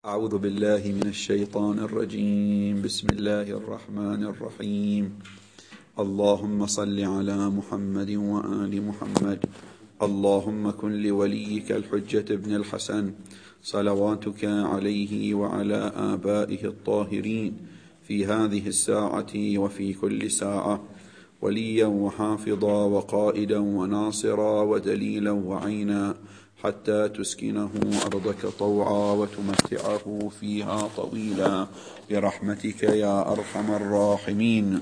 أعوذ بالله من الشيطان الرجيم. بسم الله الرحمن الرحيم. اللهم صل على محمد وآل محمد. اللهم كن لوليك الحجة ابن الحسن صلواتك عليه وعلى آبائه الطاهرين في هذه الساعة وفي كل ساعة وليا وحافظا وقائدا وناصرا ودليلا وعينا، حتى تسكنه أرضك طوعا وتمتعه فيها طويلا برحمتك يا أرحم الراحمين.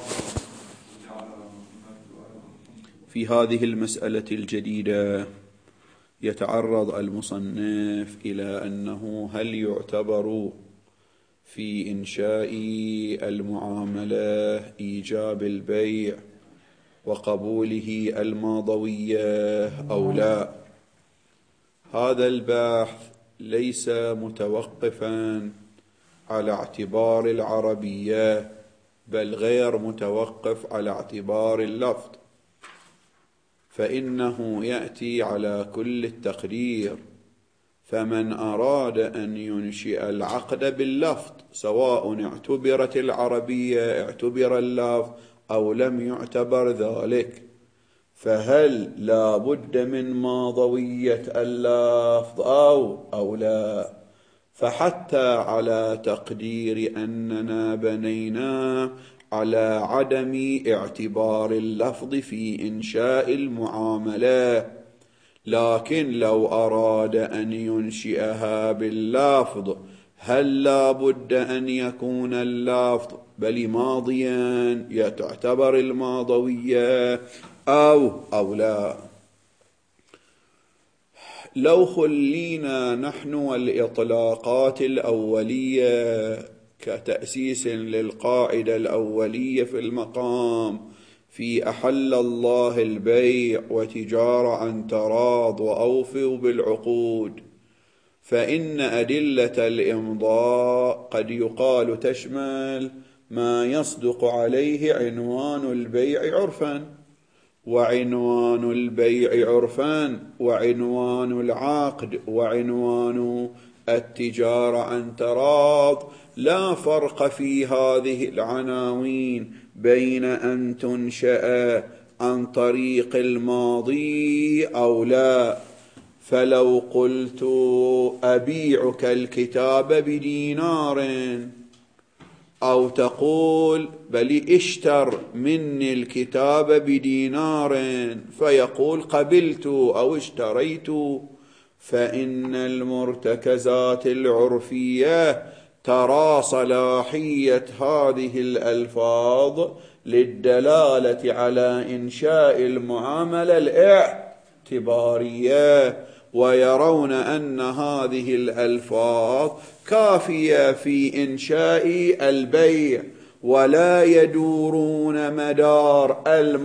في هذه المسألة الجديدة يتعرض المصنف إلى أنه هل يعتبر في إنشاء المعاملة إيجاب البيع وقبوله الماضوية أو لا. هذا البحث ليس متوقفا على اعتبار العربية، بل غير متوقف على اعتبار اللفظ، فإنه يأتي على كل التقدير. فمن أراد أن ينشئ العقد باللفظ، سواء اعتبرت العربية اعتبر اللفظ أو لم يعتبر ذلك، فهل لا بد من ماضوية اللفظ أو لا؟ فحتى على تقدير أننا بنينا على عدم اعتبار اللفظ في إنشاء المعاملة، لكن لو أراد أن ينشئها باللفظ، هل لا بد أن يكون اللفظ بل ماضيا تعتبر الماضوية أو لا؟ لو خلينا نحن والإطلاقات الأولية كتأسيس للقاعدة الأولية في المقام في أحل الله البيع وتجارة عن تراض وأوفوا بالعقود، فإن أدلة الإمضاء قد يقال تشمل ما يصدق عليه عنوان البيع عرفا، وعنوان البيع عرفا وعنوان العقد وعنوان التجارة عن تراض. لا فرق في هذه العناوين بين أن تنشأ عن طريق الماضي أو لا. فلو قلت أبيعك الكتاب بدينار، أو تقول بل اشتر مني الكتاب بدينار، فيقول قبلت أو اشتريت، فإن المرتكزات العرفية ترى صلاحية هذه الألفاظ للدلالة على إنشاء المعاملة الاعتبارية، ويرون أن هذه الألفاظ كافية في إنشاء البيع، ولا يدورون مدار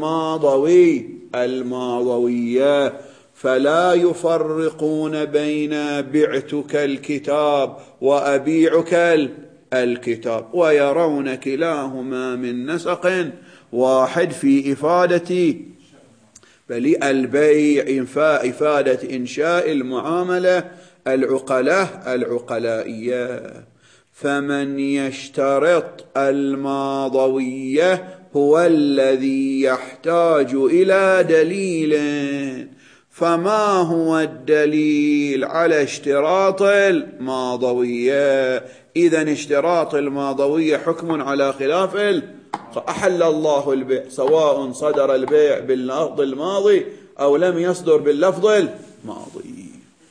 الماضوية، فلا يفرقون بين بعتك الكتاب وأبيعك الكتاب، ويرون كلاهما من نسق واحد في إفادة بل البيع إفادة إنشاء المعاملة العقلائية. فمن يشترط الماضوية هو الذي يحتاج إلى دليل. فما هو الدليل على اشتراط الماضوية؟ إذن اشتراط الماضوية حكم على خلاف أحل الله البيع، سواء صدر البيع باللفظ الماضي أو لم يصدر باللفظ الماضي.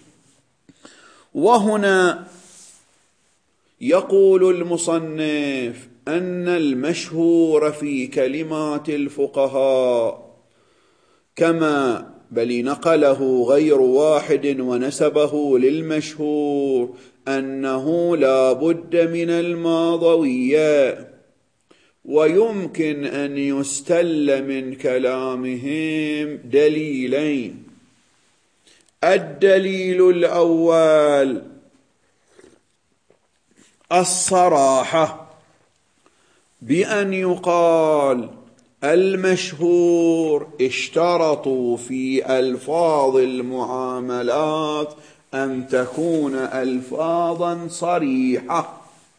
وهنا يقول المصنف أن المشهور في كلمات الفقهاء كما بل نقله غير واحد ونسبه للمشهور أنه لا بد من الماضوية، ويمكن أن يستل من كلامهم دليلين. الدليل الأول الصراحة، بأن يقال المشهور اشترطوا في ألفاظ المعاملات أن تكون ألفاظا صريحة،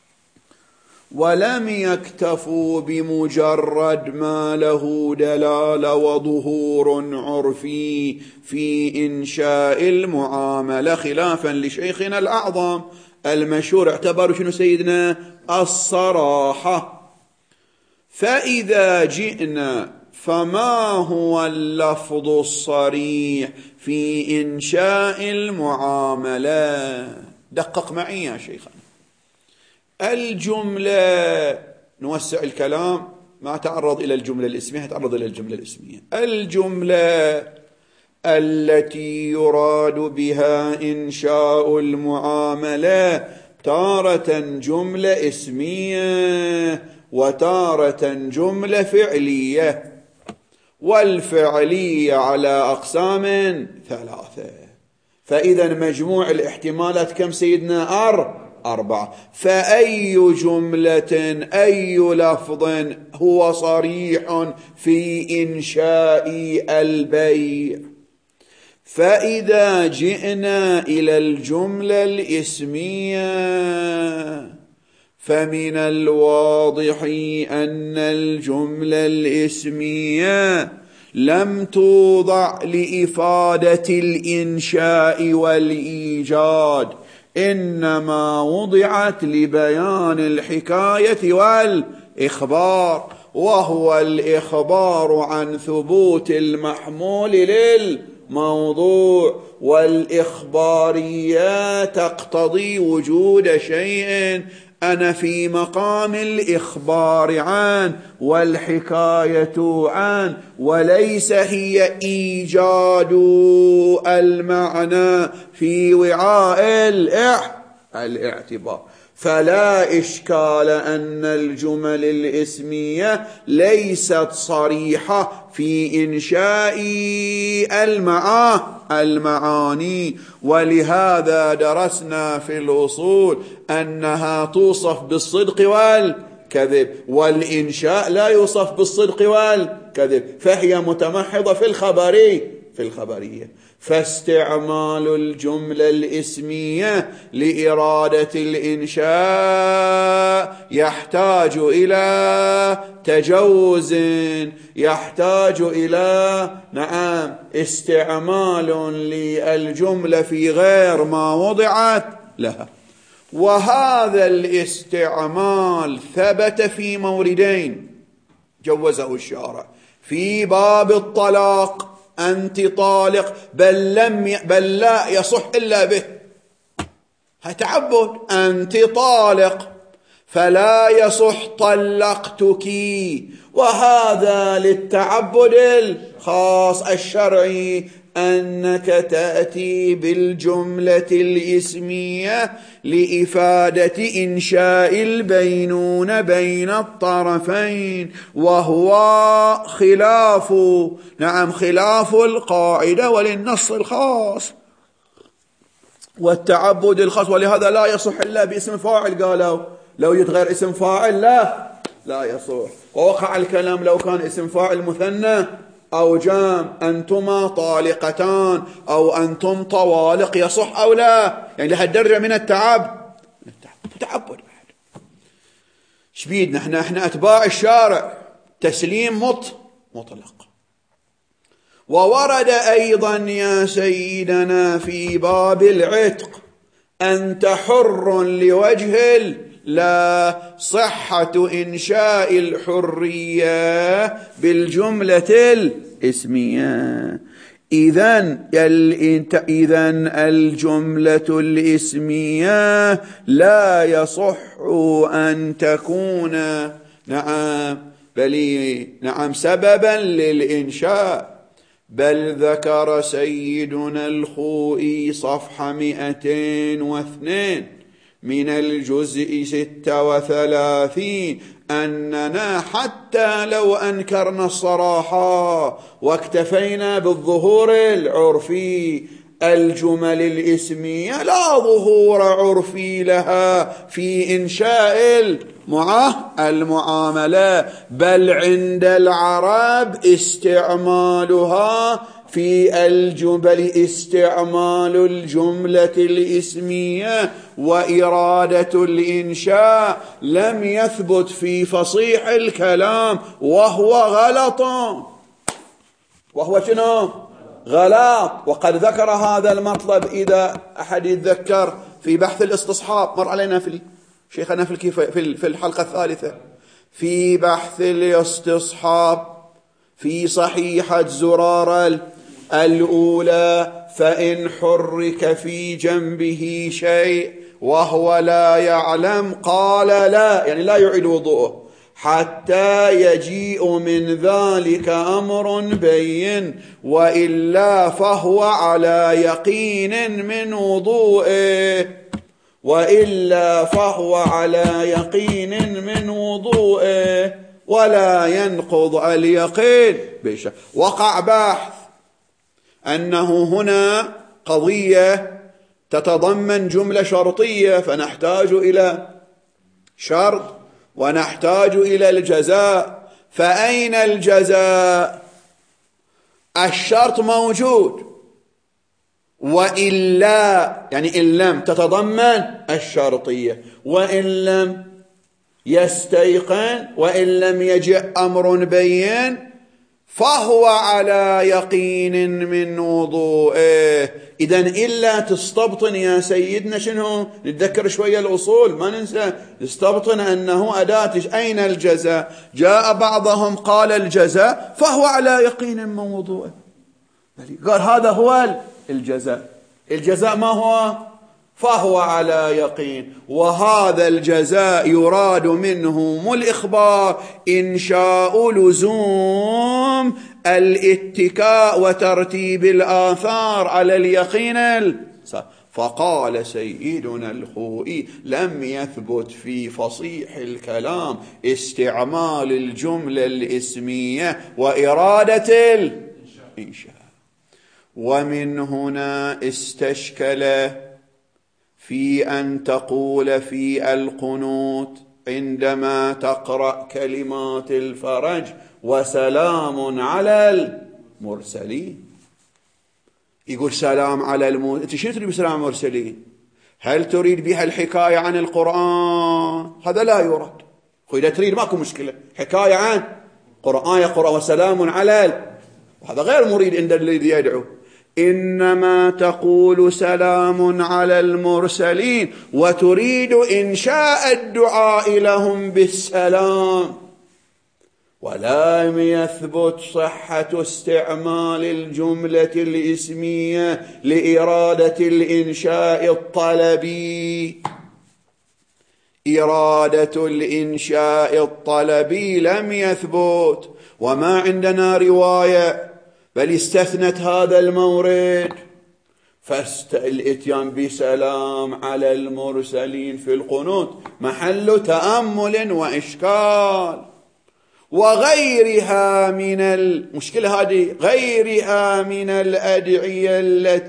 ولم يكتفوا بمجرد ما له دلالة وظهور عرفي في إنشاء المعاملة، خلافا لشيخنا الأعظم المشهور اعتبروا شنو سيدنا؟ الصراحة. فإذا جئنا فما هو اللفظ الصريح في إنشاء المعاملة؟ دقق معي يا شيخنا. الجملة، نوسع الكلام، ما تعرض إلى الجملة الاسمية، تعرض إلى الجملة الاسمية. الجملة التي يراد بها إنشاء المعاملة تارة جملة اسمية وتارة جملة فعلية، والفعلية على أقسام ثلاثة. فإذا مجموع الاحتمالات كم سيدنا؟ أربعة. فأي جملة، أي لفظ هو صريح في إنشاء البيع؟ فإذا جئنا إلى الجملة الإسمية فمن الواضح أن الجملة الإسمية لم توضع لإفادة الإنشاء والإيجاد، إنما وضعت لبيان الحكاية والإخبار، وهو الإخبار عن ثبوت المحمول للموضوع، والإخبارية تقتضي وجود شيء أنا في مقام الإخبار عنه والحكاية عنه، وليس هي إيجاد المعنى في وعاء الاعتبار. فلا إشكال أن الجمل الإسمية ليست صريحة في إنشاء المعاني، ولهذا درسنا في الأصول أنها توصف بالصدق والكذب، والإنشاء لا يوصف بالصدق والكذب، فهي متمحضة في الخبرية. فاستعمال الجملة الإسمية لإرادة الإنشاء يحتاج إلى تجوز، يحتاج إلى استعمال للجملة في غير ما وضعت لها. وهذا الاستعمال ثبت في موردين جوزه الشارع: في باب الطلاق أنت طالق، بل لا يصح إلا به، هتعبد، أنت طالق فلا يصح طلقتك، وهذا للتعبد الخاص الشرعي، أنك تأتي بالجملة الإسمية لإفادة إنشاء البينونة بين الطرفين، وهو خلاف القاعدة وللنص الخاص والتعبد الخاص. ولهذا لا يصح إلا باسم فاعل، قالوا لو يتغير اسم فاعل لا يصح. ووقع الكلام لو كان اسم فاعل مثنى أو جام، أنتما طالقتان أو أنتم طوالق، يصح أو لا؟ يعني لهالدرجة من التعبد بعد. شبيد احنا أتباع الشارع، تسليم مطلق. وورد أيضا يا سيدنا في باب العتق: أنت حر لوجه لا صحة إنشاء الحرية بالجملة الإسمية. إذن الجملة الإسمية لا يصح أن تكون سببا للإنشاء. بل ذكر سيدنا الخوئي صفحة 202 من الجزء 36 أننا حتى لو أنكرنا الصراحة واكتفينا بالظهور العرفي، الجمل الإسمية لا ظهور عرفي لها في إنشاء المعاملة، بل عند العرب استعمالها في الجمل استعمال الجملة الاسمية وإرادة الإنشاء لم يثبت في فصيح الكلام، وهو غلط. وهو شنو؟ غلط. وقد ذكر هذا المطلب إذا أحد يتذكر في بحث الاستصحاب، مر علينا في شيخنا في الحلقة الثالثة، في بحث الاستصحاب في صحيحة زرارة الأولى: فإن حرك في جنبه شيء وهو لا يعلم قال لا، يعني لا يعيد وضوءه حتى يجيء من ذلك أمر بين، وإلا فهو على يقين من وضوءه. وإلا فهو على يقين من وضوءه ولا ينقض اليقين بشيء. وقع بحث أنه هنا قضية تتضمن جملة شرطية، فنحتاج إلى شرط ونحتاج إلى الجزاء. فأين الجزاء؟ الشرط موجود، وإلا يعني إن لم تتضمن الشرطية، وإن لم يستيقن، وإن لم يجئ أمر بين، فهو على يقين من وضوئه. إذن إلا تستبطن يا سيدنا شنو؟ نتذكر شوية الأصول، ما ننسى تستبطن أنه أداة. أين الجزاء؟ جاء بعضهم قال الجزاء فهو على يقين من وضوئه، قال هذا هو الجزاء. الجزاء ما هو؟ فهو على يقين. وهذا الجزاء يراد منه الإخبار إنشاء لزوم الاتكاء وترتيب الآثار على اليقين. فقال سيدنا الخوئي: لم يثبت في فصيح الكلام استعمال الجملة الاسمية وإرادة الإنشاء. ومن هنا استشكل في أن تقول في القنوت عندما تقرأ كلمات الفرج: وسلام على المرسلين. يقول سلام على المرسلين، أنت شو تريد بسلام المرسلين؟ هل تريد بها الحكاية عن القرآن؟ هذا لا يرد. إذا تريد ماكو مشكلة، حكاية عن قرآن يقرأ وسلام على، وهذا غير مريد عند الذي يدعو. إنما تقول سلام على المرسلين وتريد إنشاء الدعاء لهم بالسلام. ولم يثبت صحة استعمال الجملة الاسمية لإرادة الإنشاء الطلبي. إرادة الإنشاء الطلبي لم يثبت، وما عندنا رواية، بل استثنت هذا المورد. فالإتيان بسلام على المرسلين في القنوت محل تأمل وإشكال. وغيرها من المشكلة هذه، غيرها من الأدعية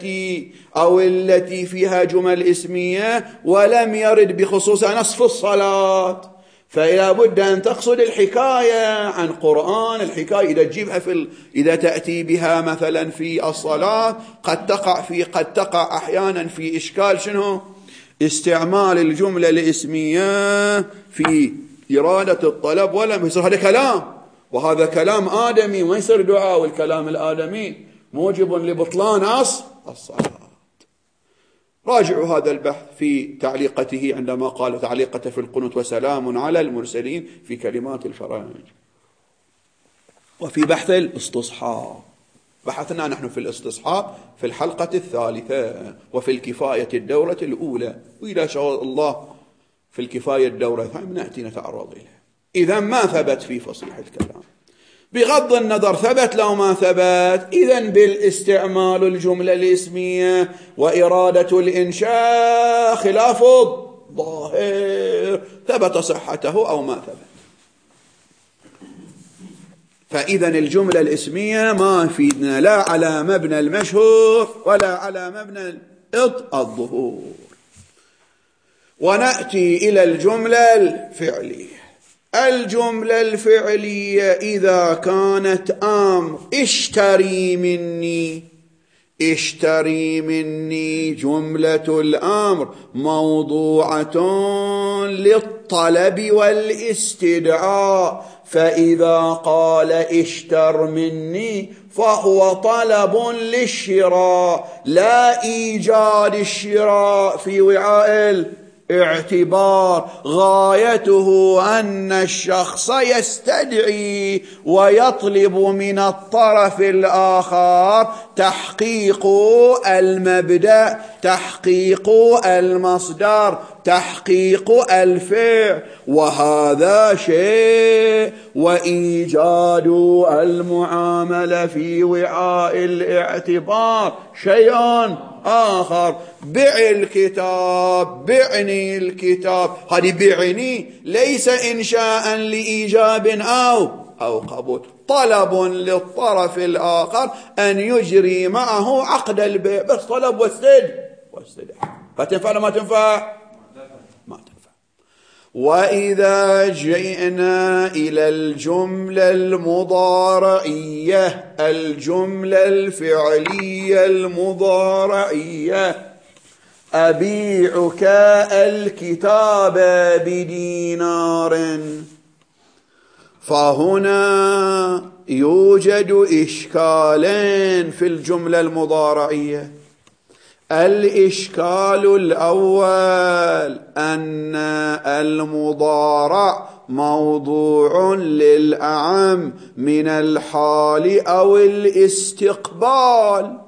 التي فيها جمل اسمية ولم يرد بخصوص نصف الصلاة، فلا بد أن تقصد الحكاية عن قرآن. الحكاية إذا تجيبها إذا تأتي بها مثلا في الصلاة قد تقع أحيانا في إشكال شنو؟ استعمال الجملة الاسمية في إرادة الطلب، ولم يصير هذا كلام، وهذا كلام آدمي ما يصير دعاء، والكلام الآدمي موجب لبطلان الصلاة. راجعوا هذا البحث في تعليقته عندما قال تعليقته في القنوت: وسلام على المرسلين في كلمات الفرج. وفي بحث الاستصحاب بحثنا نحن في الاستصحاب في الحلقة الثالثة، وفي الكفاية الدورة الأولى، وإذا شاء الله في الكفاية الدورة الثانية نأتي نتعرض إليه. إذا ما ثبت في فصيح الكلام، بغض النظر ثبت لو ما ثبت، إذن بالاستعمال الجملة الاسمية وإرادة الإنشاء خلاف الظاهر، ثبت صحته أو ما ثبت. فإذن الجملة الاسمية ما فيدنا لا على مبنى المشهور ولا على مبنى الظهور. ونأتي إلى الجملة الفعلية. الجملة الفعلية إذا كانت أمر اشتري مني جملة الأمر موضوعة للطلب والاستدعاء، فإذا قال اشتر مني فهو طلب للشراء لا إيجاد الشراء في وعاء الاعتبار. غايته أن الشخص يستدعي ويطلب من الطرف الآخر تحقيق المبدأ، تحقيق المصدر، تحقيق الفعل، وهذا شيء، وإيجاد المعاملة في وعاء الاعتبار شيء آخر. بع الكتاب، بعني الكتاب، هذه بعني ليس إنشاء لإيجاب أو قبول، طلب للطرف الآخر أن يجري معه عقد البيع، بس طلب واستدعاء. فتنفع ولا ما تنفع؟ ما تنفع. وإذا جئنا إلى الجملة المضارعية، الجملة الفعلية المضارعية، أبيعك الكتاب بدينار، فهنا يوجد إشكالين في الجملة المضارعية. الإشكال الأول أن المضارع موضوع للأعم من الحال أو الاستقبال،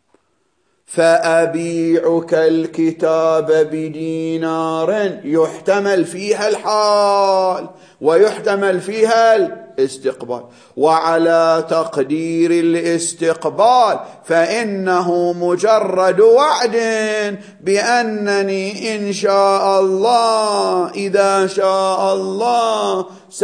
فأبيعك الكتاب بدينار يحتمل فيها الحال ويحتمل فيها الاستقبال، وعلى تقدير الاستقبال فإنه مجرد وعد بأنني إن شاء الله إذا شاء الله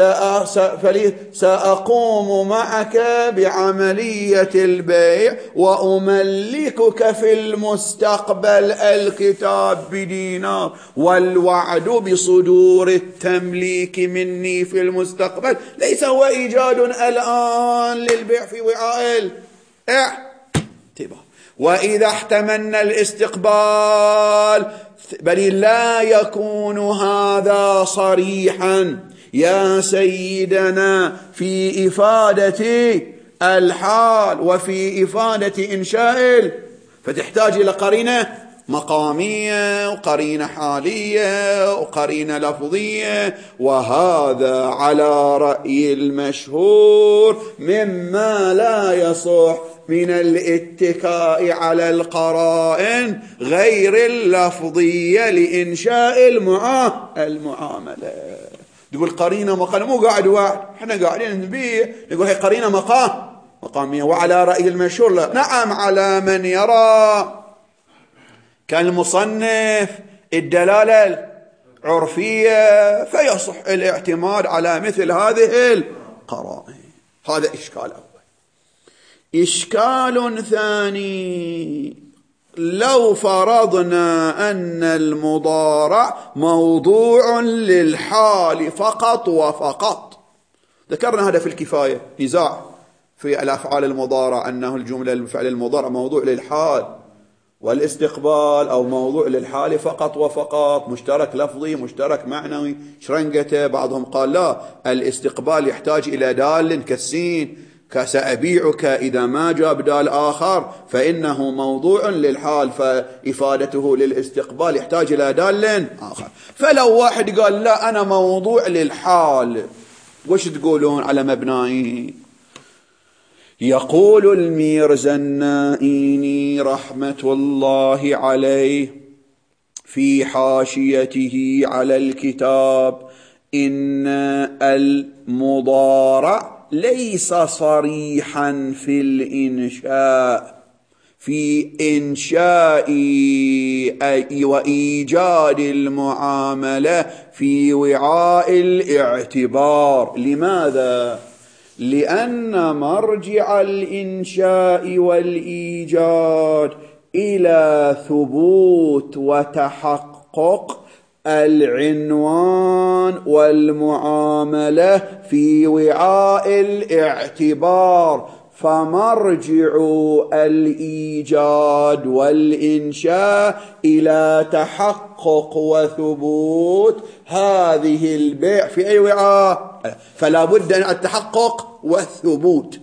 سأقوم معك بعملية البيع وأملكك في المستقبل الكتاب بدينار، والوعد بصدور التمليك مني في المستقبل ليس هو إيجاد الآن للبيع في وعاء الاعتبار. وإذا احتملنا الاستقبال بل لا يكون هذا صريحا يا سيدنا في إفادة الحال وفي إفادة إنشاء، فتحتاج إلى قرينة مقامية وقرينة حالية وقرينة لفظية، وهذا على رأي المشهور مما لا يصح من الاتكاء على القرائن غير اللفظية لإنشاء المعاملة. تقول قرينة مقامية، مو قاعد واحد، احنا قاعدين نبيع نقول هي قرينة مقامية. وعلى رأي المشهور لا. نعم، على من يرى كالمصنف الدلالة العرفية فيصح الاعتماد على مثل هذه القرائن. هذا إشكال أول. إشكال ثاني، لو فرضنا أن المضارع موضوع للحال فقط وفقط، ذكرنا هذا في الكفاية، نزاع في الأفعال المضارع أنه الجملة الفعل المضارع موضوع للحال والاستقبال أو موضوع للحال فقط وفقط، مشترك لفظي مشترك معنوي شرنقته. بعضهم قال لا، الاستقبال يحتاج إلى دال كالسين، كسأبيعك إذا ما جاب دال آخر فإنه موضوع للحال، فإفادته للاستقبال يحتاج إلى دال آخر. فلو واحد قال لا أنا موضوع للحال، وش تقولون على مبنائي؟ يقول الميرزا النائيني رحمة الله عليه في حاشيته على الكتاب إن المضارع ليس صريحا في الإنشاء، في إنشاء وإيجاد المعاملة في وعاء الاعتبار. لماذا؟ لأن مرجع الإنشاء والإيجاد إلى ثبوت وتحقق العنوان والمعاملة في وعاء الاعتبار، فمرجع الإيجاد والإنشاء إلى تحقق وثبوت هذه البيع في أي وعاء، فلا بد من التحقق والثبوت.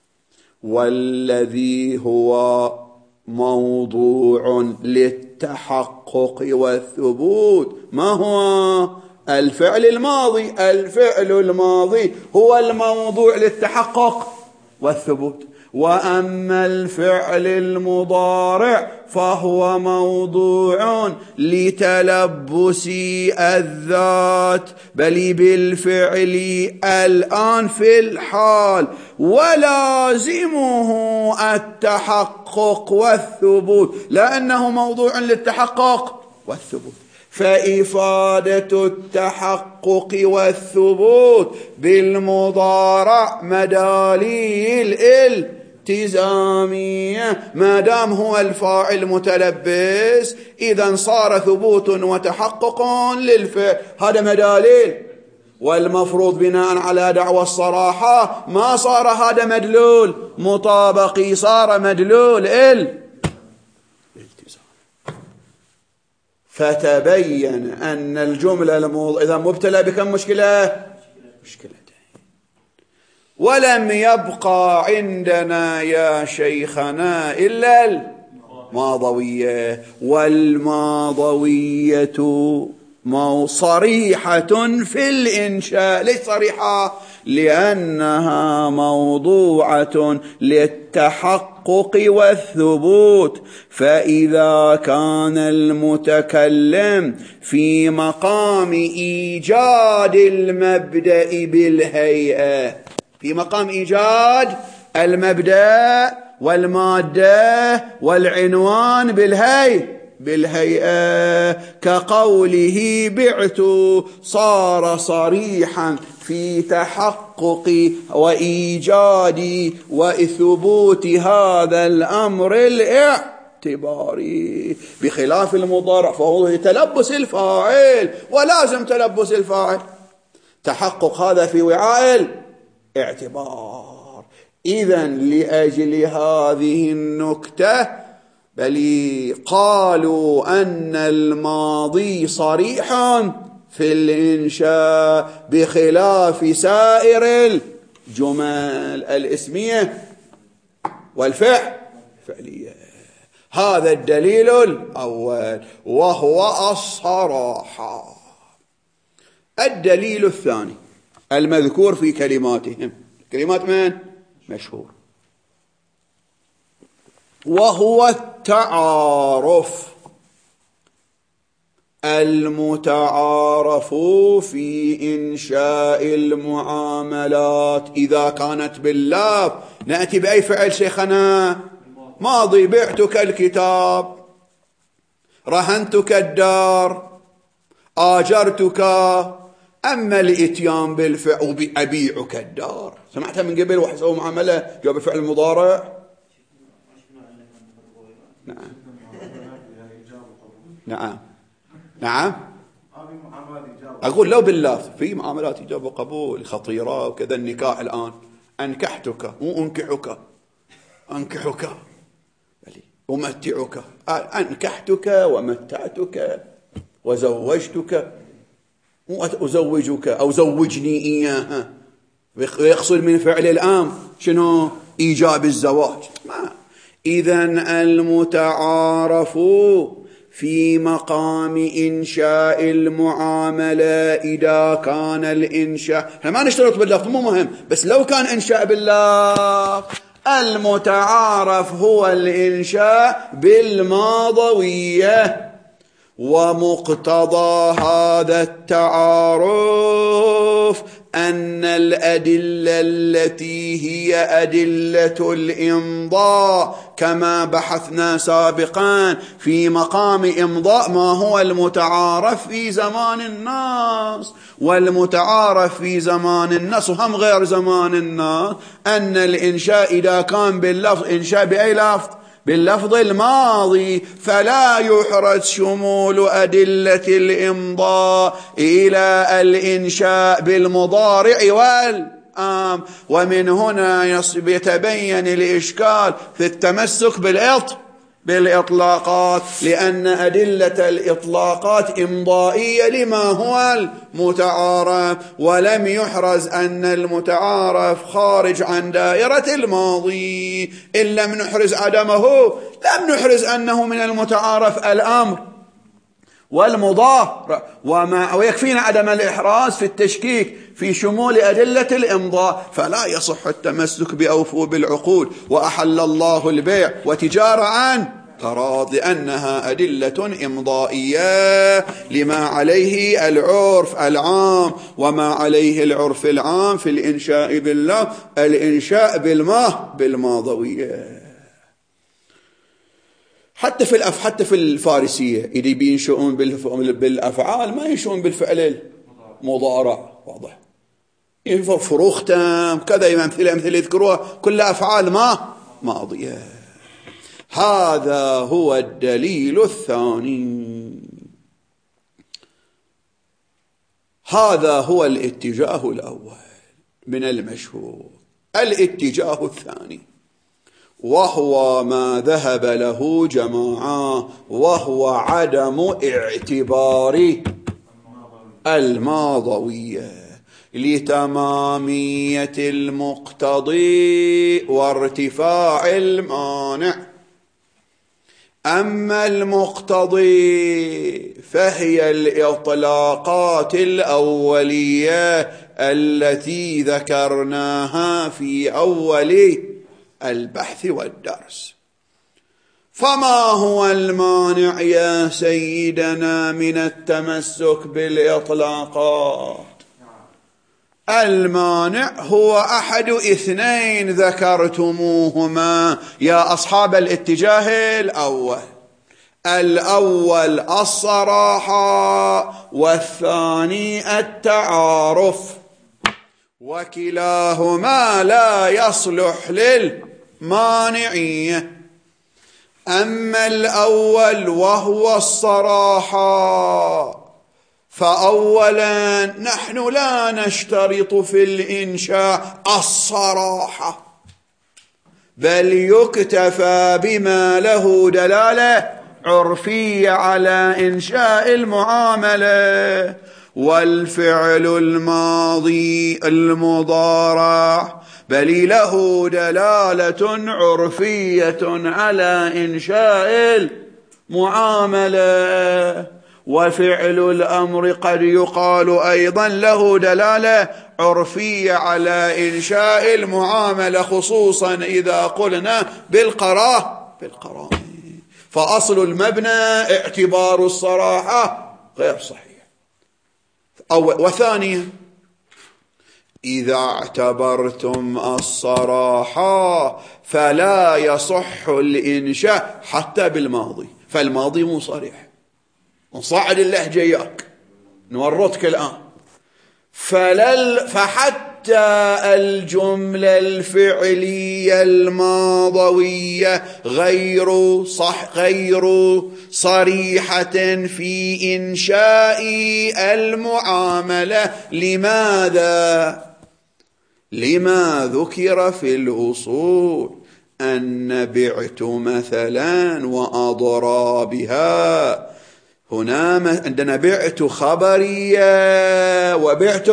والذي هو موضوع للتحقق والثبوت ما هو؟ الفعل الماضي. الفعل الماضي هو الموضوع للتحقق والثبوت. وأما الفعل المضارع فهو موضوع لتلبس الذات بل بالفعل الآن في الحال، ولازمه التحقق والثبوت لأنه موضوع للتحقق والثبوت. فإفادة التحقق والثبوت بالمضارع مداليل التزامية، ما دام هو الفاعل متلبس إذن صار ثبوت وتحقق للفعل، هذا مداليل. والمفروض بناء على دعوى الصراحة ما صار هذا مدلول مطابقي، صار مدلول الالتزام. فتبين أن الجملة إذا مبتلى بكم مشكلة؟ مشكلتين. ولم يبقى عندنا يا شيخنا إلا الماضوية، والماضوية صريحة في الإنشاء. ليش صريحة؟ لأنها موضوعة للتحقق والثبوت. فإذا كان المتكلم في مقام إيجاد المبدأ بالهيئة، في مقام إيجاد المبدأ والمادة والعنوان بالهيئة كقوله بعت، صار صريحا في تحقق وإيجاد وثبوت هذا الأمر الاعتباري، بخلاف المضارع فهو تلبس الفاعل، ولازم تلبس الفاعل، تحقق هذا في وعاء الاعتبار. إذن لأجل هذه النكتة بل قالوا أن الماضي صريح في الإنشاء بخلاف سائر الجمل الاسمية والفعلية. هذا الدليل الأول وهو الصراحة. الدليل الثاني المذكور في كلماتهم، كلمات من؟ مشهور، وهو التعارف. المتعارف في إنشاء المعاملات إذا كانت باللفظ، نأتي بأي فعل شيخنا؟ ماضي. بعتك الكتاب، رهنتك الدار، آجرتك. أما الإتيان بالفعل أبيعك الدار، سمعتها من قبل واحد سوى معاملة جاء بفعل المضارع؟ نعم نعم نعم. أقول لو بالله في معاملات إيجاب وقبول خطيرة وكذا. النكاح الآن أنكحتك مو أنكحك، أنكحك أمتعك، أنكحتك ومتعتك وزوجتك، مو أزوجك أو زوجني إياها. ويقصد من فعل الآن شنو؟ إيجاب الزواج. إذن المتعارف في مقام إنشاء المعاملة إذا كان الإنشاء، احنا ما نشترط باللفظ مو مهم، بس لو كان إنشاء باللفظ المتعارف هو الإنشاء بالماضوية. ومقتضى هذا التعارف أن الأدلة التي هي أدلة الإمضاء كما بحثنا سابقا في مقام إمضاء ما هو المتعارف في زمان الناس، والمتعارف في زمان الناس وهم غير زمان الناس أن الإنشاء إذا كان باللفظ إنشاء بأي لفظ؟ باللفظ الماضي، فلا يحرز شمول أدلة الإمضاء إلى الإنشاء بالمضارع والآمر. ومن هنا يتبين الإشكال في التمسك بالإطلاقات، لأن أدلة الإطلاقات إمضائية لما هو المتعارف، ولم يحرز أن المتعارف خارج عن دائرة الماضي. إن لم نحرز عدمه لم نحرز أنه من المتعارف الأمر والمضارع، ويكفينا عدم الإحراز في التشكيك في شمول أدلة الإمضاء. فلا يصح التمسك بأوفوا بالعقود وأحل الله البيع وتجارة عن قراض، لأنها أدلة إمضائية لما عليه العرف العام، وما عليه العرف العام في الإنشاء بالله الإنشاء بالماضوية. حتى في الفارسية إذا بينشؤون بالأفعال ما ينشؤون بالفعل المضارع، واضح. فروختم كذا أمثلة يذكروها كلها أفعال ماضية. هذا هو الدليل الثاني. هذا هو الاتجاه الأول من المشهور. الاتجاه الثاني وهو ما ذهب له جماعة، وهو عدم اعتبار الماضوية لتمامية المقتضي وارتفاع المانع. أما المقتضي فهي الإطلاقات الأولية التي ذكرناها في أول البحث والدرس. فما هو المانع يا سيدنا من التمسك بالإطلاقات؟ المانع هو أحد اثنين ذكرتموهما يا أصحاب الاتجاه الأول. الأول الصراحة، والثاني التعارف، وكلاهما لا يصلح للمانعية. أما الأول وهو الصراحة، فأولا نحن لا نشترط في الإنشاء الصراحة، بل يكتفى بما له دلالة عرفية على إنشاء المعاملة. والفعل الماضي المضارع بل له دلالة عرفية على إنشاء المعاملة. وفعل الأمر قد يقال أيضا له دلالة عرفية على إنشاء المعاملة، خصوصا إذا قلنا بالقرائن. فأصل المبنى اعتبار الصراحة غير صحيح. وثانيا إذا اعتبرتم الصراحة فلا يصح الإنشاء حتى بالماضي، فالماضي مو صريح. نصعد اللهجة إياك نورطك الآن. فحتى الجملة الفعلية الماضوية غير صريحة في إنشاء المعاملة. لما ذكر في الأصول أن بعت مثلا وأضرابها. هنا عندنا بعت خبرية وبعت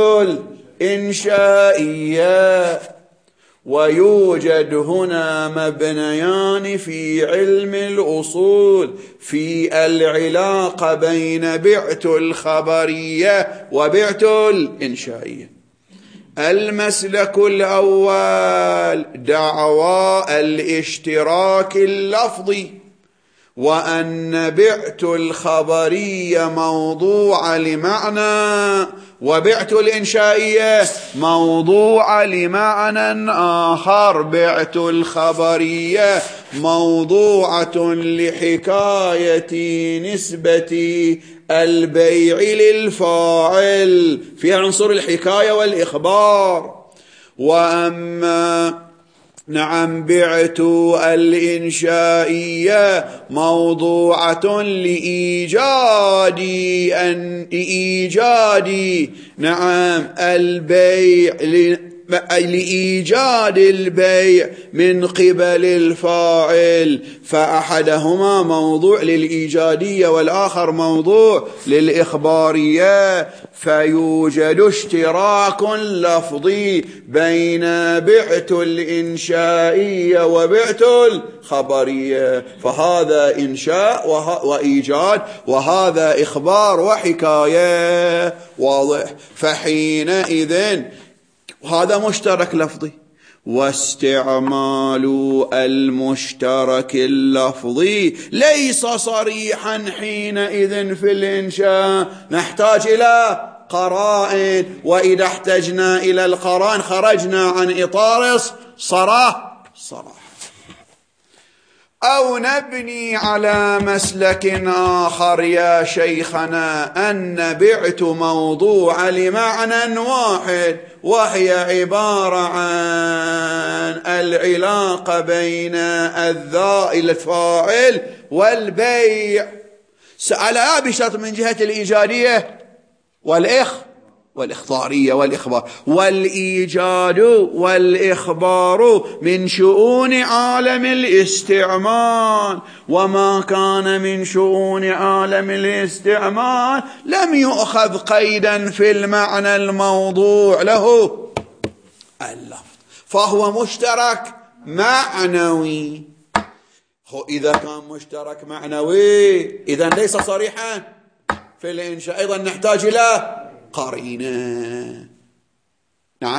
الإنشائية، ويوجد هنا مبنيان في علم الأصول في العلاقة بين بعت الخبرية وبعت الإنشائية. المسلك الأول دعوى الاشتراك اللفظي، وأن بعت الخبرية موضوع لمعنى، وبعت الإنشائية موضوع لمعنى آخر. بعت الخبرية موضوعة لحكاية نسبة البيع للفاعل في عنصر الحكاية والإخبار. وأما نعم بعت الإنشائية موضوعة لإيجاد نعم البيع لإيجاد البيع من قبل الفاعل، فأحدهما موضوع للإيجادية والآخر موضوع للإخبارية، فيوجد اشتراك لفظي بين بعت الإنشائية وبعت الخبرية، فهذا إنشاء وإيجاد وهذا إخبار وحكاية. واضح؟ فحينئذ هذا مشترك لفظي. واستعمال المشترك اللفظي ليس صريحا حينئذ في الإنشاء، نحتاج إلى قرائن، وإذا احتجنا إلى القرائن خرجنا عن إطار صراحة. أو نبني على مسلك آخر يا شيخنا أن بعت موضوع لمعنى واحد، وهي عبارة عن العلاقة بين الفاعل والبيع على بشرط من جهة الإيجادية والإخبارية والإخبار. والإيجاد والإخبار من شؤون عالم الاستعمال، وما كان من شؤون عالم الاستعمال لم يؤخذ قيدا في المعنى الموضوع له اللفظ، فهو مشترك معنوي. إذا كان مشترك معنوي إذن ليس صريحا في الإنشاء، أيضا نحتاج إلى قرينة. نعم،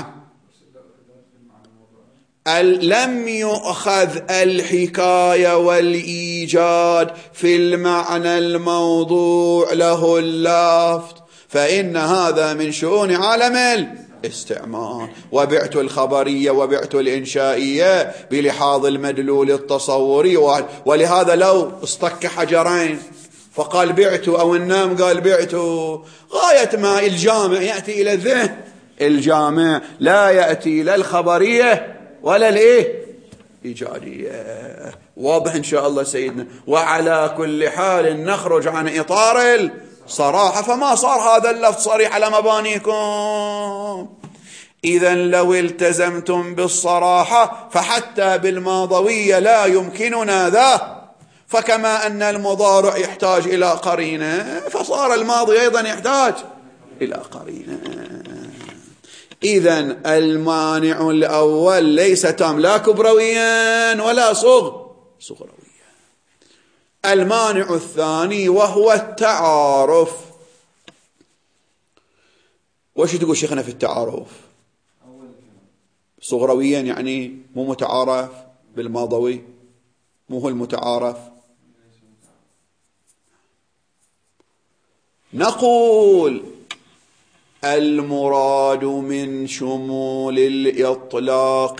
لم يؤخذ الحكاية والإيجاد في المعنى الموضوع له اللفظ، فإن هذا من شؤون عالم الاستعمال. وبعت الخبرية وبعت الإنشائية بلحاظ المدلول التصوري، ولهذا لو اصطك حجرين فقال بعت، أو النام قال بعت، غاية ما الجامع يأتي إلى الذهن، الجامع لا يأتي لا الخبرية ولا الإيجادية. واضح إن شاء الله سيدنا. وعلى كل حال نخرج عن إطار الصراحة، فما صار هذا اللفظ صريح على مبانيكم. إذن لو التزمتم بالصراحة فحتى بالماضوية لا يمكننا ذا، فكما أن المضارع يحتاج إلى قرينة فصار الماضي أيضا يحتاج إلى قرينة. إذن المانع الأول ليس تام لا كبرويا ولا صغرويا. المانع الثاني وهو التعارف. وش تقول شيخنا في التعارف؟ صغرويا يعني مو متعارف بالماضوي، مو هو المتعارف. نقول المراد من شمول الإطلاق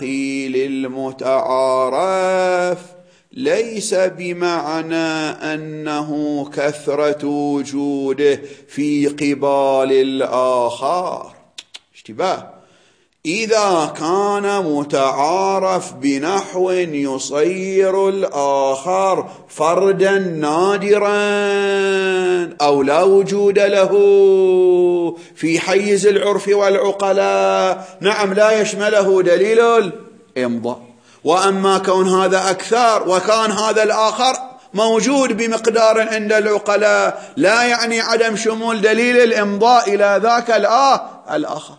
للمتعارف ليس بمعنى أنه كثرة وجوده في قبال الآخر. اشتباه. إذا كان متعارف بنحو يصير الآخر فردا نادرا أو لا وجود له في حيز العرف والعقلاء، نعم لا يشمله دليل الإمضاء. وأما كون هذا أكثر وكان هذا الآخر موجود بمقدار عند العقلاء لا يعني عدم شمول دليل الإمضاء إلى ذاك الآخر.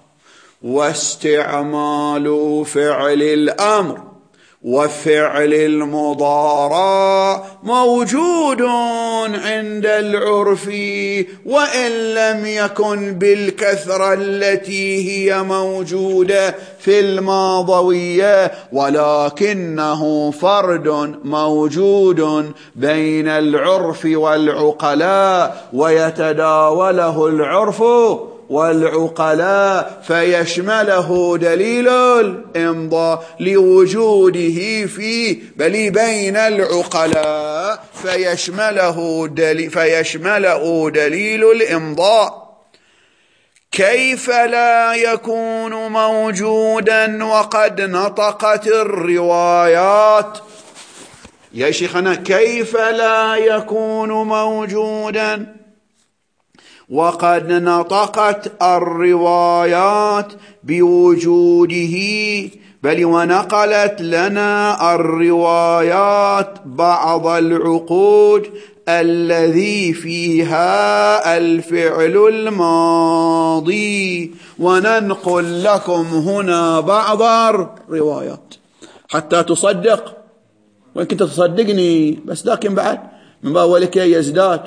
واستعمال فعل الأمر وفعل المضارع موجود عند العرف وإن لم يكن بالكثرة التي هي موجودة في الماضوية، ولكنه فرد موجود بين العرف والعقلاء ويتداوله العرف والعقلاء فيشمله دليل الإمضاء لوجوده فيه بل بين العقلاء فيشمله دليل الإمضاء، كيف لا يكون موجودا وقد نطقت الروايات؟ يا شيخنا كيف لا يكون موجودا وقد نطقت الروايات بوجوده، بل ونقلت لنا الروايات بعض العقود الذي فيها الفعل الماضي، وننقل لكم هنا بعض الروايات حتى تصدق، وإن كنت تصدقني بس لكن بعد من باب ولكي يزداد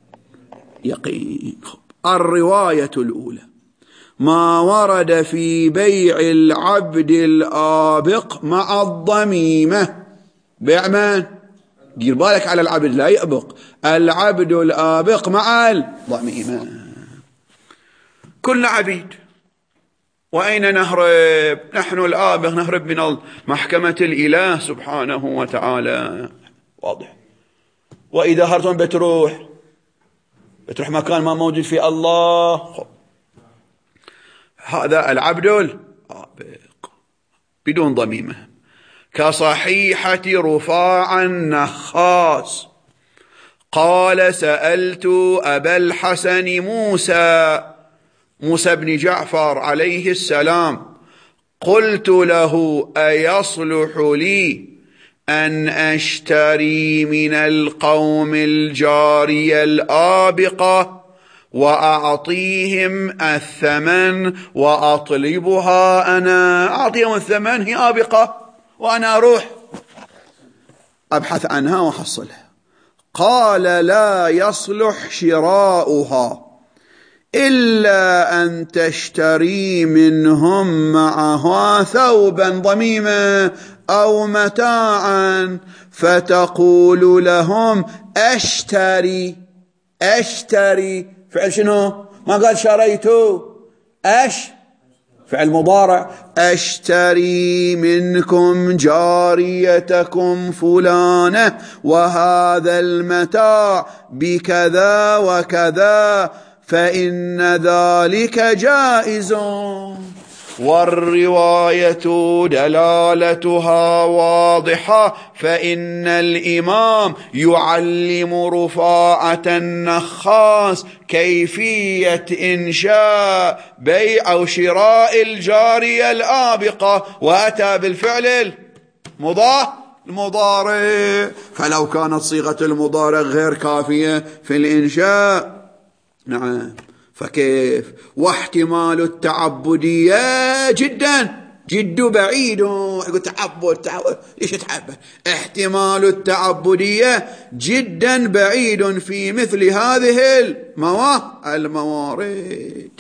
يقين. الرواية الأولى ما ورد في بيع العبد الآبق مع الضميمة. بيع من؟ دير بالك على العبد لا يأبق، العبد الآبق مع الضميمة. كلنا عبيد، وأين نهرب؟ نحن الآبق نهرب من محكمة الإله سبحانه وتعالى. واضح. وإذا هرتم بتروح مكان ما موجود في الله. هذا العبد الآبق بدون ضميمة، كصحيحة رفاع النخاس قال لسألت أبا الحسن موسى بن جعفر عليه السلام، قلت له أيصلح لي أن أشتري من القوم الجارية الآبقة وأعطيهم الثمن وأطلبها أنا؟ أعطيهم الثمن، هي آبقة، وأنا أروح أبحث عنها وأحصلها. قال لا يصلح شراؤها إلا أن تشتري منهم معها ثوبا ضميما أو متاعا، فتقول لهم أشتري. فعل شنو؟ ما قال شريتو، فعل مضارع. أشتري منكم جاريتكم فلانة وهذا المتاع بكذا وكذا، فإن ذلك جائز. والرواية دلالتها واضحة، فإن الإمام يعلم رفاعة النخاس كيفية إنشاء بيع أو شراء الجارية الآبقة، وأتى بالفعل المضارع. فلو كانت صيغة المضارع غير كافية في الإنشاء، نعم، فكيف؟ واحتمال التعبدية جد بعيد. يقول تعبد ليش تعبد؟ احتمال التعبدية جدا بعيد في مثل هذه الموارد.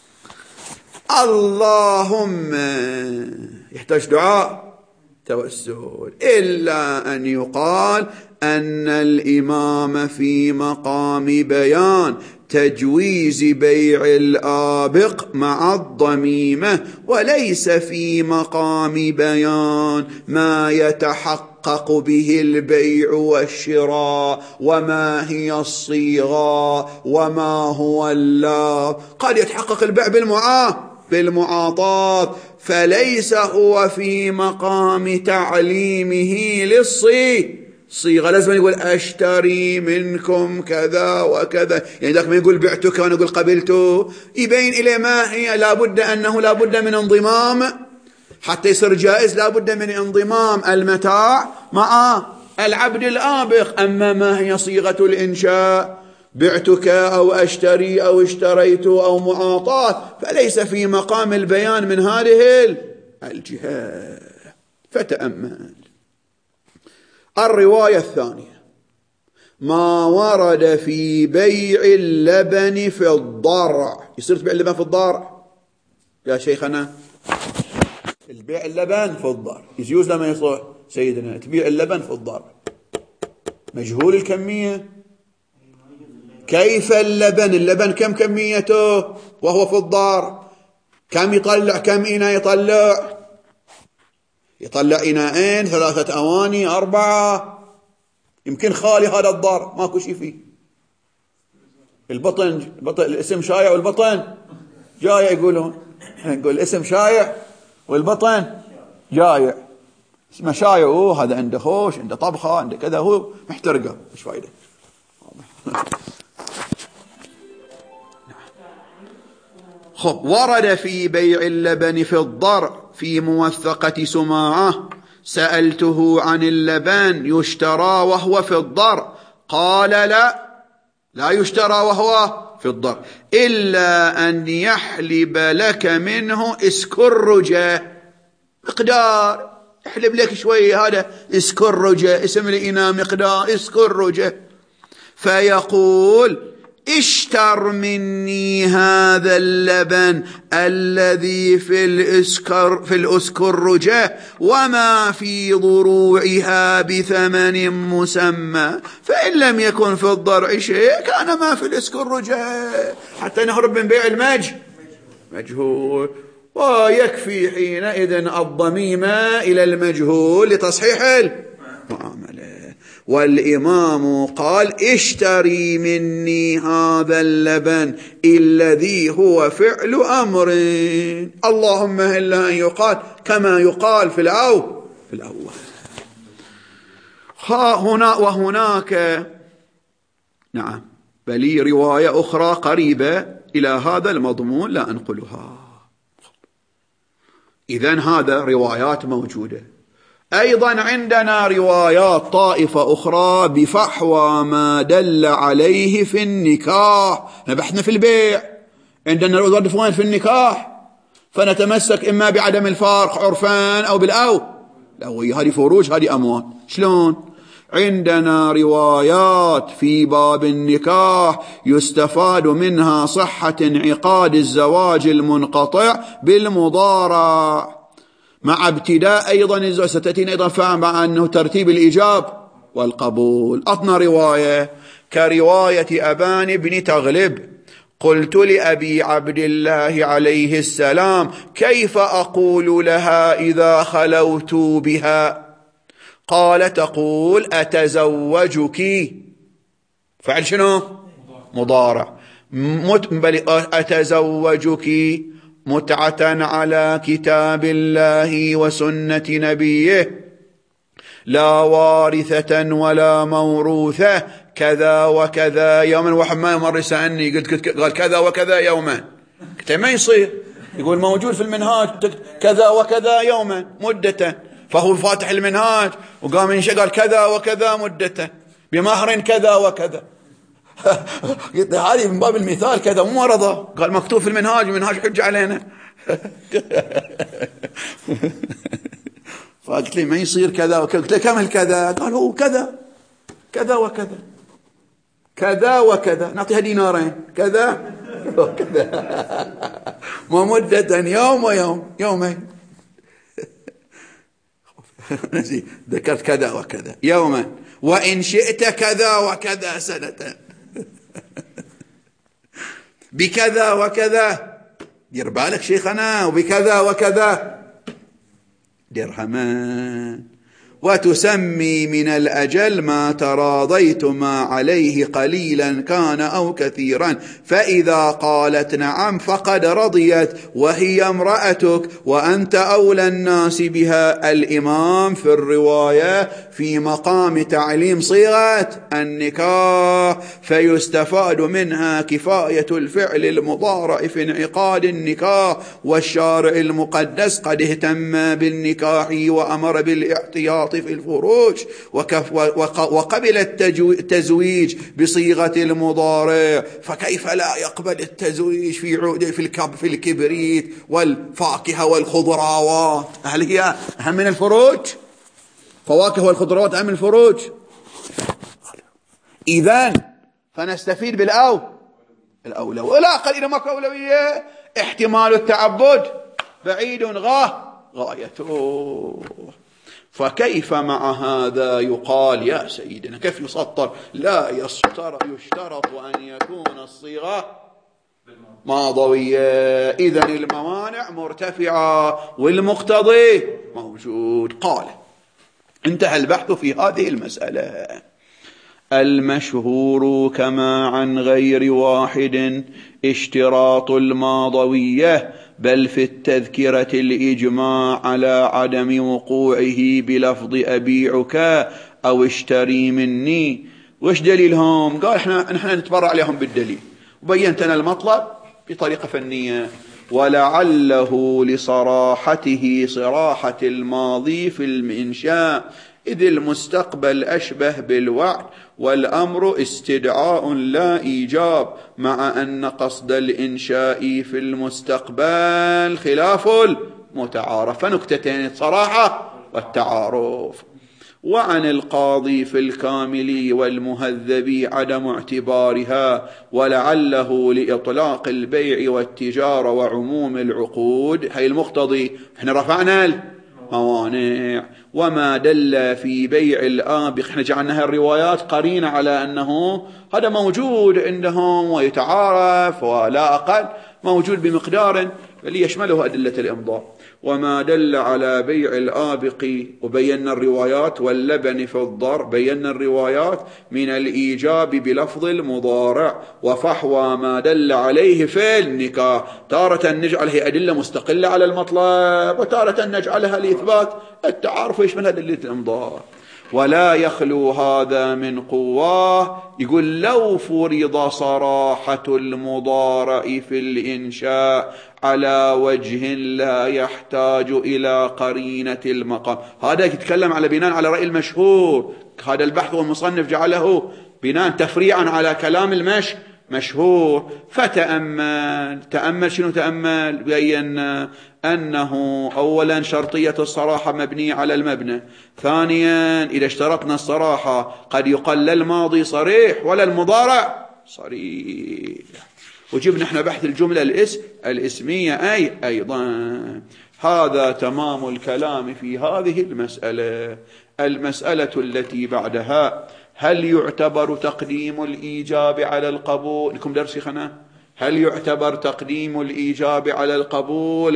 اللهم يحتاج دعاء توسل، إلا أن يقال أن الإمام في مقام بيان تجويز بيع الآبق مع الضميمة، وليس في مقام بيان ما يتحقق به البيع والشراء، وما هي الصيغة وما هو اللفظ. قد يتحقق البيع بالمعاطاة، فليس هو في مقام تعليمه صيغة لازم يقول أشتري منكم كذا وكذا، يعني ذاك ما يقول بعتك وأنا أقول قبلته، يبين إلى ما هي. لابد من انضمام حتى يصير جائز، لابد من انضمام المتاع مع العبد الآبق. أما ما هي صيغة الإنشاء، بعتك أو أشتري أو اشتريت أو معاطاة، فليس في مقام البيان من هذه الجهة. فتأمل. الرواية الثانية ما ورد في بيع اللبن في الضرع. يصير تبيع اللبن في الضرع يا شيخنا؟ البيع اللبن في الضرع يجوز لما يصح سيدنا تبيع اللبن في الضرع مجهول الكمية. كيف اللبن كم كميته وهو في الضرع؟ كم يطلع؟ كم إناء يطلع إناءين، 3 أواني، 4. يمكن خالي هذا الضرع ماكو شيء فيه. البطن الاسم شايع والبطن جايع يقولون، نقول اسم شايع والبطن جايع، اسمه شايع، هذا عنده خوش، عنده طبخة، عنده كذا، هو محترقة، مش فايدة. خب، ورد في بيع اللبن في الضرع في موثقة سماعة: سألته عن اللبن يشترى وهو في الضرع، قال لا يشترى وهو في الضرع إلا أن يحلب لك منه اسكرجة، مقدار يحلب لك شوية، هذا اسكرجة، اسم الإناء مقدار اسكرجة، فيقول اشتر مني هذا اللبن الذي في الأسكرجة وما في ضروعها بثمن مسمى، فإن لم يكن في الضرع شيء كان ما في الأسكرجة، حتى نهرب من بيع مجهول. ويكفي حينئذ الضميمة إلى المجهول لتصحيح المعاملة. والإمام قال اشتري مني هذا اللبن الذي هو فعل أمر، اللهم إلا أن يقال كما يقال في الأول. هنا وهناك نعم بل رواية أخرى قريبة إلى هذا المضمون لا أنقلها. إذن هذا روايات موجودة. أيضا عندنا روايات طائفة أخرى بفحوى ما دل عليه في النكاح. نبحثنا في البيع، عندنا الوظف وين في النكاح، فنتمسك إما بعدم الفارق عرفان أو بالأو، هذه فروج هذه أموال. شلون؟ عندنا روايات في باب النكاح يستفاد منها صحة انعقاد الزواج المنقطع بالمضارع، مع ابتداء أيضا ستأتين أيضا فهم مع أنه ترتيب الإيجاب والقبول. أطنى رواية كرواية أبان بن تغلب: قلت لأبي عبد الله عليه السلام كيف أقول لها إذا خلوت بها؟ قال تقول أتزوجك، فعل شنو؟ مضارع، بل أتزوجك متعة على كتاب الله وسنة نبيه، لا وارثة ولا موروثة، كذا وكذا يوما. واحد ما يمر يسألني قال كذا وكذا يوما، قلت ما يصير، يقول موجود في المنهاج كذا وكذا يوما مدة، فهو فاتح المنهاج وقام ينشأ قال كذا وكذا مدة بمهر كذا وكذا. قلت هذه من باب المثال كذا مو مرضى، قال مكتوب في المنهاج حجة علينا. فقلت لي ما يصير كذا وكذا، قلت له كمل كذا، قال هو كذا كذا وكذا كذا وكذا، نعطيها دينارين كذا وكذا ومدة يوم يومين. ذكرت كذا وكذا يوما، وإن شئت كذا وكذا سنة، بكذا وكذا دير بالك شيخنا، وبكذا وكذا درهمان، وتسمي من الأجل ما تراضيتما عليه قليلا كان أو كثيرا، فإذا قالت نعم فقد رضيت وهي امرأتك وأنت أولى الناس بها. الإمام في الرواية في مقام تعليم صيغة النكاح، فيستفاد منها كفاية الفعل المضارع في انعقاد النكاح، والشارع المقدس قد اهتم بالنكاح وأمر بالاحتياط في الفروج، وقبل التزويج بصيغة المضارع، فكيف لا يقبل التزويج في عود في الكبريت والفاكهة والخضروات؟ هل هي أهم من الفروج؟ فواكه والخضروات أهم من الفروج؟ إذن فنستفيد الأولى، ولا قليل ما كأولوية احتمال التعبد بعيد غايته. فكيف مع هذا يقال يا سيدنا، كيف يسطر؟ لا يشترط أن يكون الصيغة ماضوية، إذن الموانع مرتفعة والمقتضي موجود. قال انتهى البحث في هذه المسألة. المشهور كما عن غير واحد اشتراط الماضوية، بل في التذكرة الإجماع على عدم وقوعه بلفظ أبيعك أو اشتري مني. وش دليلهم؟ قال احنا نتبرع عليهم بالدليل، وبينت أنا المطلب بطريقة فنية. ولعله لصراحته صراحة الماضي في الإنشاء، إذ المستقبل أشبه بالوعد، والأمر استدعاء لا إيجاب، مع أن قصد الإنشاء في المستقبل خلاف المتعارف. فنكتتين: الصراحة والتعارف. وعن القاضي في الكامل والمهذب عدم اعتبارها، ولعله لإطلاق البيع والتجارة وعموم العقود. هي المقتضي، احنا رفعنا الموانع. وما دل في بيع الآبق، احنا جعلنا الروايات قرينة على أنه هذا موجود عندهم ويتعارف، ولا أقل موجود بمقدار ليشمله أدلة الإمضاء. وما دل على بيع الآبق، وبينا الروايات، واللبن في الضر، بينا الروايات من الإيجاب بلفظ المضارع، وفحوى ما دل عليه في النكاح. تارة نجعلها أدلة مستقلة على المطلب، وتارة نجعلها لإثبات التعارف ويشملها أدلة الإمضاء. ولا يخلو هذا من قواه. يقول: لو فرض صراحة المضارع في الإنشاء على وجه لا يحتاج إلى قرينة المقام. هذا يتكلم على بناء على رأي المشهور. هذا البحث والمصنف جعله بناء تفريعا على كلام مشهور. تأمل شنو تأمل؟ بين أنه أولا شرطية الصراحة مبنية على المبنى. ثانيا إذا اشترطنا الصراحة قد يقل الماضي صريح ولا المضارع صريح. وجبنا احنا بحث الجملة الاسمية أيضا. هذا تمام الكلام في هذه المسألة. المسألة التي بعدها: هل يعتبر تقديم الإيجاب على القبول؟ لكم درسي خنا. هل يعتبر تقديم الإيجاب على القبول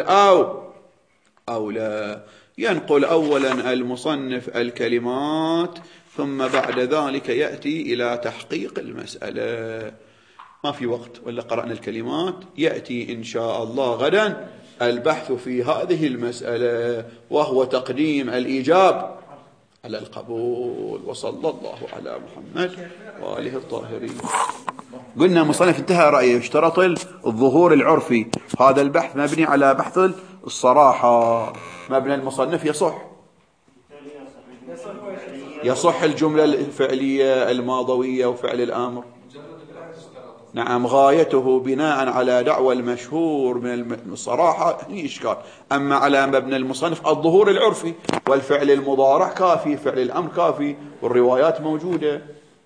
أو لا؟ ينقل أولا المصنف الكلمات، ثم بعد ذلك يأتي إلى تحقيق المسألة. ما في وقت ولا قرأنا الكلمات. يأتي إن شاء الله غدا البحث في هذه المسألة، وهو تقديم الإيجاب على القبول. وصلى الله على محمد وآله الطاهرين. قلنا مصنف انتهى رأيه، اشترط الظهور العرفي. هذا البحث مبني على بحث الصراحة. مبنى المصنف يصح الجملة الفعلية الماضوية وفعل الأمر. نعم، غايته بناء على دعوى المشهور من الصراحة هي إشكال. أما على مبنى المصنف الظهور العرفي، والفعل المضارع كافي، فعل الأمر كافي، والروايات موجودة.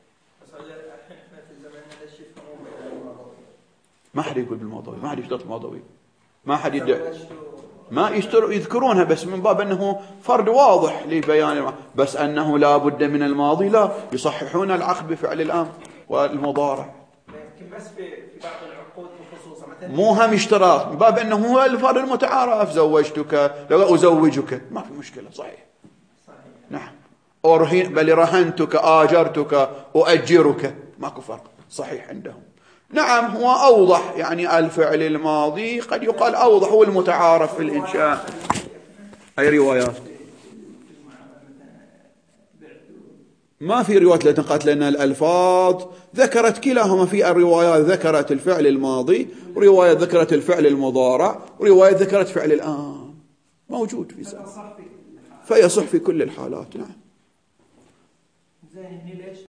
ما حد يقول بالماضوي، ما حد يشترط الماضوي، ما حد يدعي، ما يذكرونها، بس من باب أنه فرد واضح لبيان، بس أنه لا بد من الماضي لا، يصححون العقد بفعل الأمر والمضارع. بس في بعض العقود خصوصا مو هم اشتراط، من باب أنه هو الفرد المتعارف. زوجتك، لو أزوجك، ما في مشكلة. صحيح. نعم. بل رهنتك، آجرتك، أؤجرك، ماكو فرق. صحيح عندهم. نعم، هو أوضح، يعني الفعل الماضي قد يقال أوضح، هو المتعارف في الإنشاء. أي روايات؟ ما في روايات التي نقلت لنا الألفاظ ذكرت كلاهما. في الروايات ذكرت الفعل الماضي، ورواية ذكرت الفعل المضارع، ورواية ذكرت فعل الآن. موجود في سنة، فيصح في كل الحالات. نعم.